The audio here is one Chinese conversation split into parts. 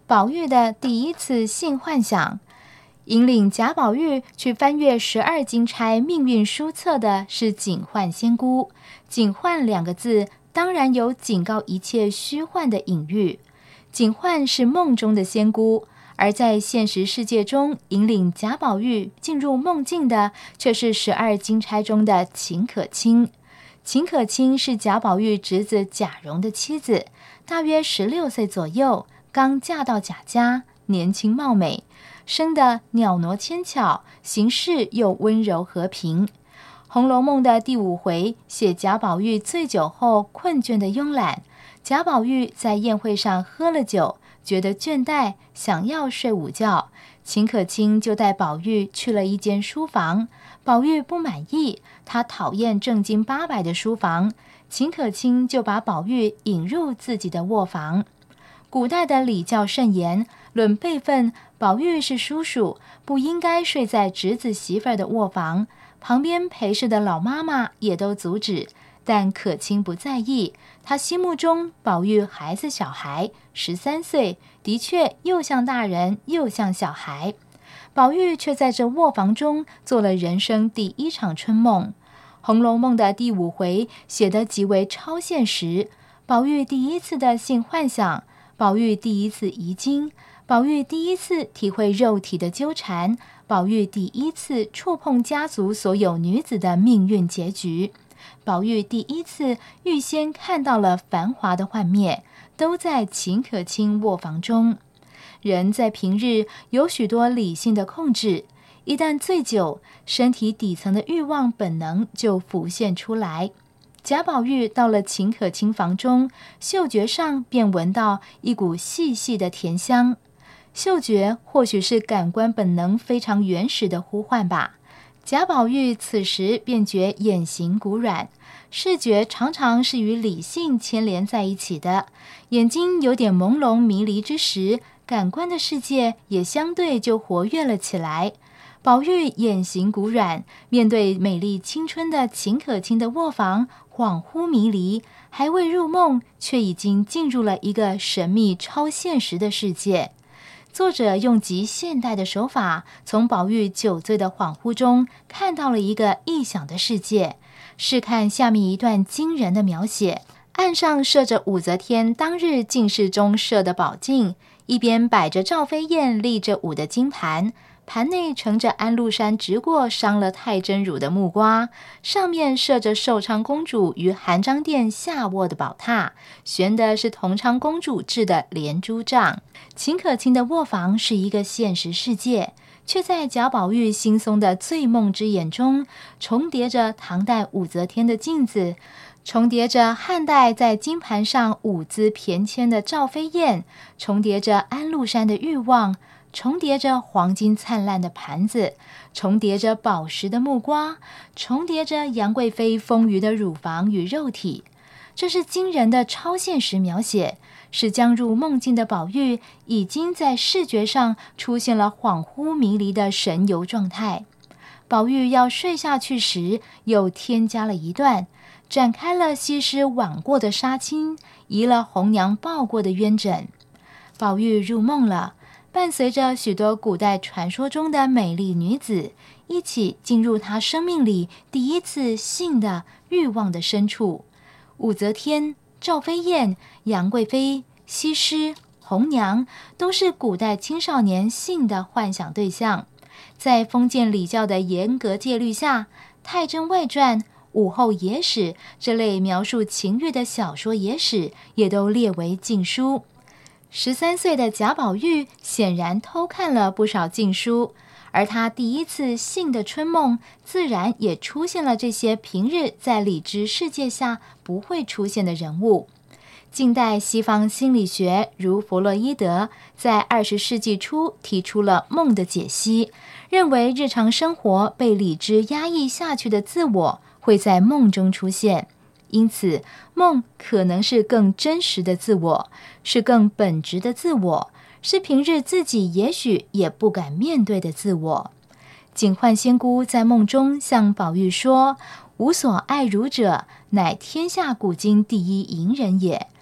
宝玉的第一次性幻想。引领贾宝玉去翻阅12金钗命运书册的是警幻仙姑。警幻2个字当然有警告一切虚幻的隐喻。警幻是梦中的仙姑，而在现实世界中引领贾宝玉进入梦境的却是12金钗中的秦可卿。秦可卿是贾宝玉侄子贾蓉的妻子，大约16岁左右，刚嫁到贾家，年轻貌美，生得袅娜纤巧，行事又温柔和平。《红楼梦》的第5回写贾宝玉醉酒后困倦的慵懒，贾宝玉在宴会上喝了酒，觉得倦怠，想要睡午觉，秦可卿就带宝玉去了一间书房。宝玉不满意，他讨厌正经八百的书房，秦可卿就把宝玉引入自己的卧房。古代的礼教甚严，论辈分，宝玉是叔叔，不应该睡在侄子媳妇儿的卧房。旁边陪侍的老妈妈也都阻止，但可卿不在意，他心目中宝玉还是小孩，13岁，的确又像大人又像小孩。宝玉却在这卧房中做了人生第一场春梦。《红楼梦》的第5回写得极为超现实，宝玉第一次的性幻想，宝玉第一次遗精，宝玉第一次体会肉体的纠缠，宝玉第一次触碰家族所有女子的命运结局，宝玉第一次预先看到了繁华的幻灭，都在秦可卿卧房中。人在平日有许多理性的控制，一旦醉酒，身体底层的欲望本能就浮现出来。贾宝玉到了秦可卿房中，嗅觉上便闻到一股细细的甜香。嗅觉或许是感官本能非常原始的呼唤吧。贾宝玉此时便觉眼形骨软，视觉常常是与理性牵连在一起的，眼睛有点朦胧迷离之时，感官的世界也相对就活跃了起来。宝玉眼形骨软，面对美丽青春的秦可卿的卧房，恍惚迷离，还未入梦，却已经进入了一个神秘超现实的世界。作者用极现代的手法，从宝玉酒醉的恍惚中看到了一个异想的世界。试看下面一段惊人的描写：案上设着武则天当日进士中设的宝镜，一边摆着赵飞燕立着舞的金盘，盘内盛着安禄山直过伤了太真乳的木瓜，上面设着寿昌公主于含章殿下卧的宝榻，悬的是同昌公主制的连珠帐。秦可卿的卧房是一个现实世界，却在贾宝玉惺忪的醉梦之眼中，重叠着唐代武则天的镜子，重叠着汉代在金盘上舞姿翩跹的赵飞燕，重叠着安禄山的欲望，重叠着黄金灿烂的盘子，重叠着宝石的木瓜，重叠着杨贵妃丰腴的乳房与肉体。这是惊人的超现实描写，是将入梦境的宝玉已经在视觉上出现了恍惚迷离的神游状态。宝玉要睡下去时，又添加了一段，展开了西施挽过的纱巾，移了红娘抱过的鸳枕。宝玉入梦了，伴随着许多古代传说中的美丽女子，一起进入他生命里第一次性的欲望的深处。武则天、赵飞燕、杨贵妃、西施、红娘都是古代青少年性的幻想对象。在封建礼教的严格戒律下，《太真外传》、武后野史这类描述情欲的小说野史也都列为禁书。13岁的贾宝玉显然偷看了不少禁书，而他第一次性的春梦自然也出现了这些平日在理智世界下不会出现的人物。近代西方心理学如弗洛伊德在20世纪初提出了梦的解析，认为日常生活被理智压抑下去的自我会在梦中出现，因此梦可能是更真实的自我，是更本质的自我，是平日自己也许也不敢面对的自我。警幻仙姑在梦中向宝玉说：“吾所爱汝者，乃天下古今第一淫人也。”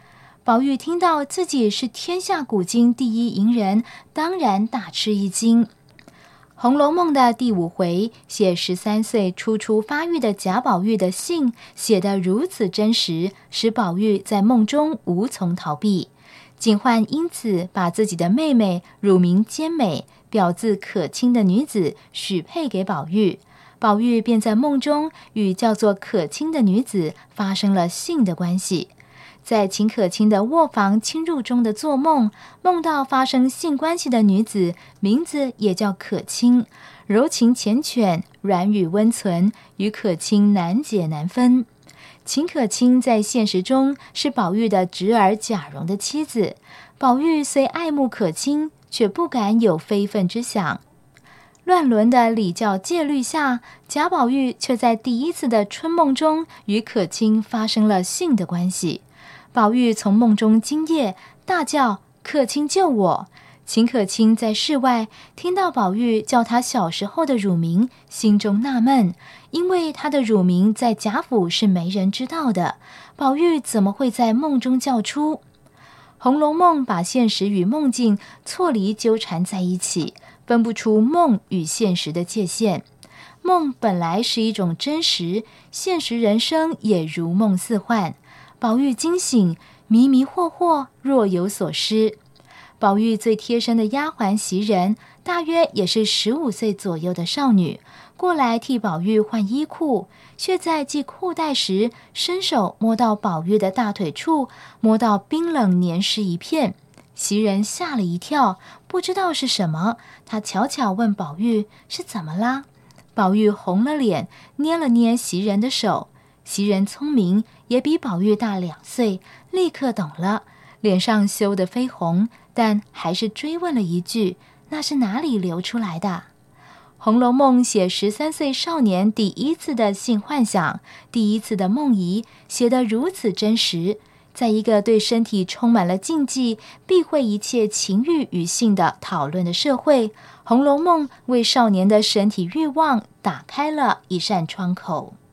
宝玉听到自己是天下古今第一淫人，当然大吃一惊。《红楼梦》的第5回写13岁初发育的贾宝玉的信写得如此真实，使宝玉在梦中无从逃避。警幻因此把自己的妹妹乳名兼美、表字可卿的女子许配给宝玉，宝玉便在梦中与叫做可卿的女子发生了性的关系。在秦可卿的卧房侵入中的做梦，梦到发生性关系的女子名字也叫可卿，柔情缱绻，软语温存，与可卿难解难分。秦可卿在现实中是宝玉的侄儿贾蓉的妻子，宝玉虽爱慕可卿，却不敢有非分之想。乱伦的礼教戒律下，贾宝玉却在第一次的春梦中与可卿发生了性的关系。宝玉从梦中惊夜，大叫可卿救我。秦可卿在室外听到宝玉叫他小时候的乳名，心中纳闷，因为他的乳名在贾府是没人知道的，宝玉怎么会在梦中叫出？《红楼梦》把现实与梦境错离纠缠在一起，分不出梦与现实的界限。梦本来是一种真实，现实人生也如梦似幻。宝玉惊醒，迷迷惑惑，若有所失。宝玉最贴身的丫鬟袭人，大约也是15岁左右的少女，过来替宝玉换衣裤，却在系裤带时，伸手摸到宝玉的大腿处，摸到冰冷黏湿一片。袭人吓了一跳，不知道是什么，她悄悄问宝玉是怎么啦？宝玉红了脸，捏了捏袭人的手。袭人聪明，也比宝玉大2岁，立刻懂了，脸上羞得绯红，但还是追问了一句：那是哪里流出来的？《红楼梦》写13岁少年第一次的性幻想，第一次的梦遗，写得如此真实。在一个对身体充满了禁忌、避讳一切情欲与性的讨论的社会，《红楼梦》为少年的身体欲望打开了一扇窗口。